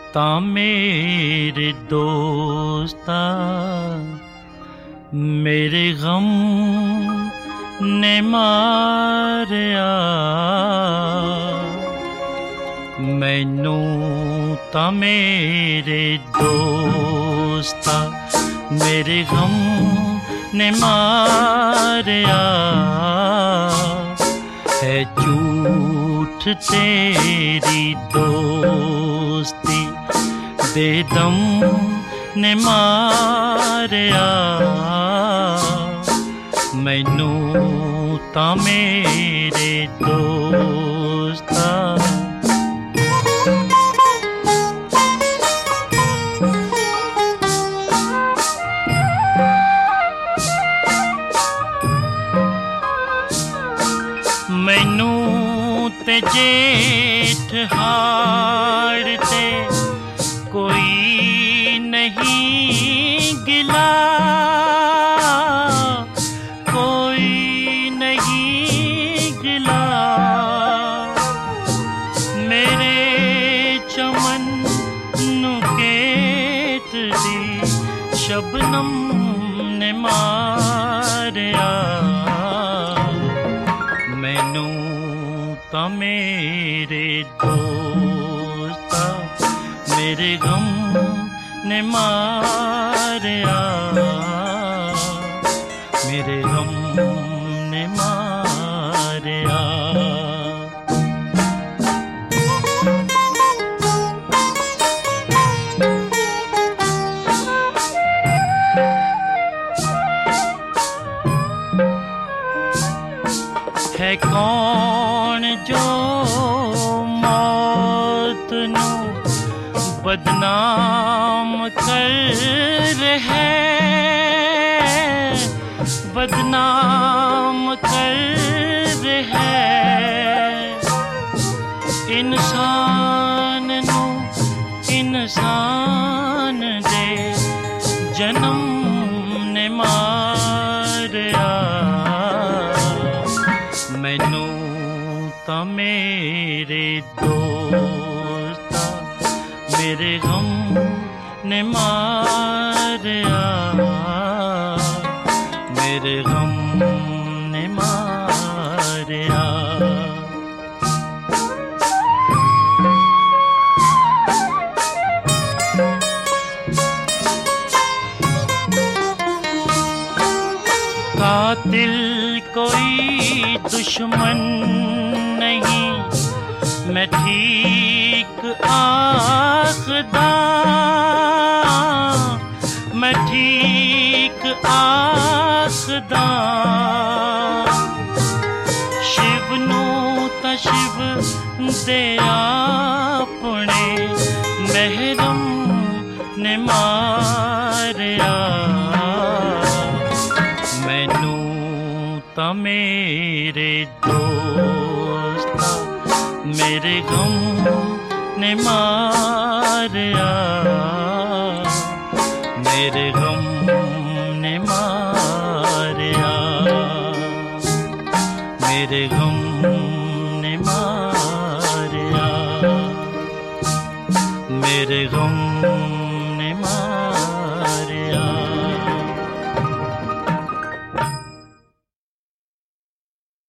ता मेरे दोस्ता मेरे गम ने मारिया मैनू ता मेरे दोस्ता मेरे गम ने मारिया है झूठ तेरी दोस्ती दे दम ने मारिया मैनू ता मेरे दोस्ता मैनू ते जेठ हाड़ ते कोई नहीं गिला कोई नहीं गिला मेरे चमन नू केत दी शबनम ने मारिया मैनू ता मेरे दोस्ता मेरे गम ने मारिया मेरे गम ने मारिया है कौन जो मौत नू बदनाम कर है बदनाम कर है इंसान नू इंसान दे जन्म ने मारिया मैनू ता मेरे दोस्ता मेरे गम ने मारिया मेरे गम ने मारिया कातिल कोई दुश्मन नहीं मैं ठीक आखदा मैं ठीक आखदा शिव नू ता शिव दे अपने महरम ने मारिया मैनू ता मेरे दोस्ता मेरे गम ने मारिया मेरे गम ने मारिया मेरे गम ने मारिया मेरे गम